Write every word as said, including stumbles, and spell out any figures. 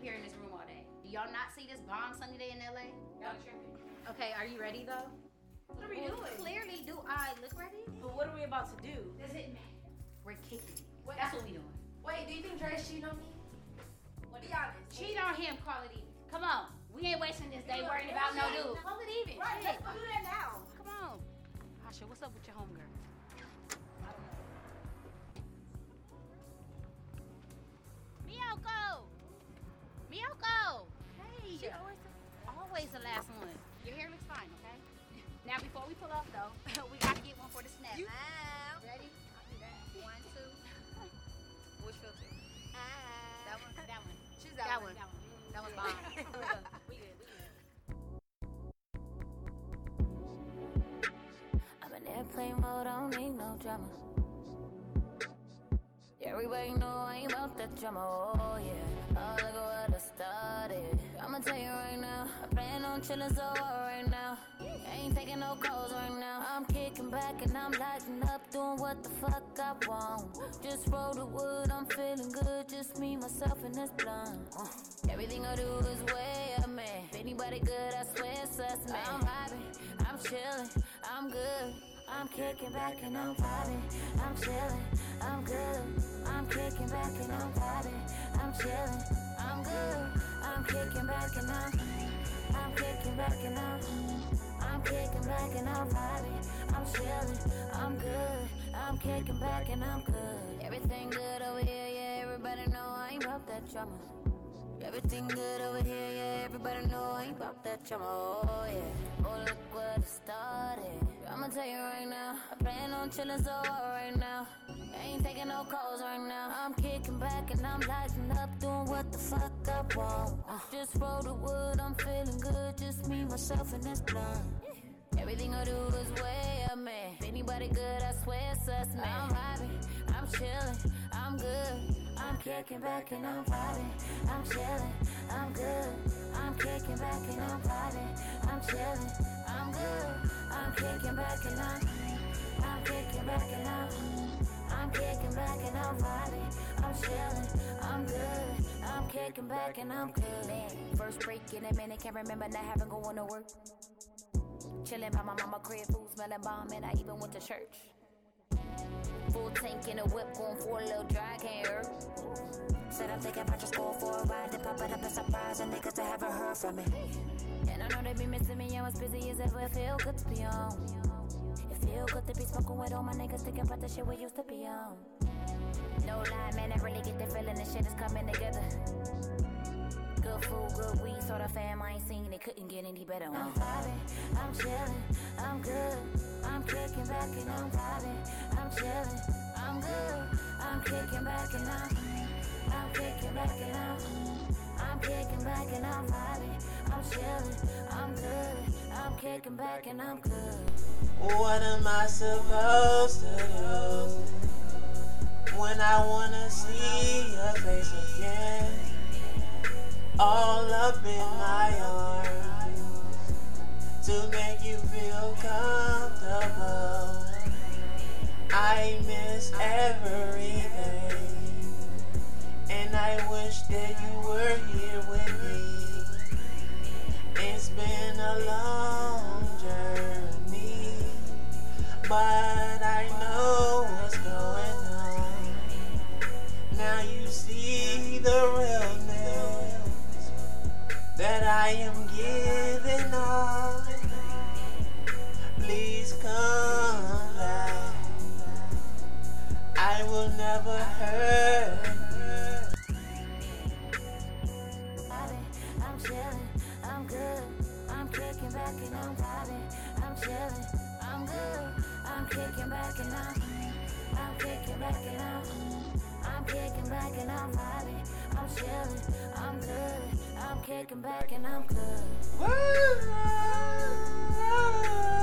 here in this room all day. Do y'all not see this bomb sunny day in L A? Y'all tripping. Okay, are you ready though? What are we well, doing? Clearly, do I look ready? But what are we about to do? Does it matter? We're kicking it. What? That's what we doing. Wait, do you think Dre's cheating on me? What? Be honest. Cheat on him, call it even. Come on. We ain't wasting this day worrying about no dude. Call it even. Right, Shit. let's go do that now. Come on. Asha, what's up with your homegirl? I don't know. Miyoko! Miyoko! Hey! She always Always the last one. Your hair looks fine, okay? Now, before we pull up, though, we gotta get one for the snap. You- Ah, ready? I'll do that. One, two. Which filter? Ah. That one? That one. Choose That, that, one. one. That one. That one's bomb. We good. We good. I'm in airplane mode, I don't need no drama. Everybody know I ain't about that drama, oh yeah. Oh, look at what I started. I'ma tell you right now, I plan on chillin' so hard right now. Ain't taking no calls right now. I'm kicking back and I'm lighting up, doing what the fuck I want. Just roll the wood, I'm feeling good, just me, myself, and this blunt. Uh, everything I do is way up, man. If anybody good, I swear it's us, man. I'm vibing, I'm chillin', I'm good. I'm kicking back and I'm vibing, I'm chillin', I'm good. I'm kicking back and I'm vibing, I'm chillin', I'm good. I'm kicking back and I'm, I'm kicking back and I'm, I'm kicking back and I'm vibing, I'm chillin', I'm good. I'm kicking back and I'm good. Everything good over here, yeah. Everybody know I ain't about that drama. Everything good over here, yeah. Everybody know I ain't about that drama, oh yeah. Oh, look what it started. I'ma tell you right now, I plan on chillin' so hard right now. Ain't taking no calls right now. I'm kicking back and I'm lighting up, doing what the fuck I want. Uh, just roll the wood, I'm feeling good, just me, myself, and this blunt. Everything I do is way up, man. If anybody good, I swear it's us, man. I'm vibing, I'm chillin', I'm good. I'm kicking back and I'm vibing, I'm chillin', I'm good. I'm kicking back and I'm vibing, I'm chillin', I'm good. I'm kicking back and I'm, I'm kicking back and I'm, I'm kicking back and I'm vibing, I'm chillin', I'm good. I'm kicking back and I'm good. Man, first break in a minute, can't remember not having going to work. Chillin' by my mama crib, food smelling bomb, and I even went to church. Full tank in a whip, going for a little dry, can't hurt. Said I'm thinking about just going for a ride, then pop it up and surprise the niggas that haven't heard from me. And I know they be missing me, I'm as busy as ever, it feel good to be on. It feel good to be smoking with all my niggas, thinking about the shit we used to be on. No lie, man, I really get the feeling this shit is coming together. Good food, good weed, sort of fam I ain't seen, it couldn't get any better. I'm vibing, I'm chillin', I'm good. I'm kicking back and I'm vibing, I'm chillin', I'm good. I'm kicking back and I'm, I'm kicking back and I'm, I'm kicking back and I'm vibing, I'm chillin', I'm good. I'm kicking back and I'm good. What am I supposed to do when I wanna see your face again? All up in my arms to make you feel comfortable. I miss everything, and I wish that you were here with me. It's been a long journey, but I know what's going on. Now you see the realness that I am giving off. Please come back, I will never hurt you. I'm chillin', I'm good. I'm kicking back and I'm vibing, I'm chillin', I'm good. I'm kicking back and I'm, I'm kicking back and I'm, I'm kicking back and I'm vibing, I'm chillin', I'm good. I'm kicking back and I'm good. Whoa.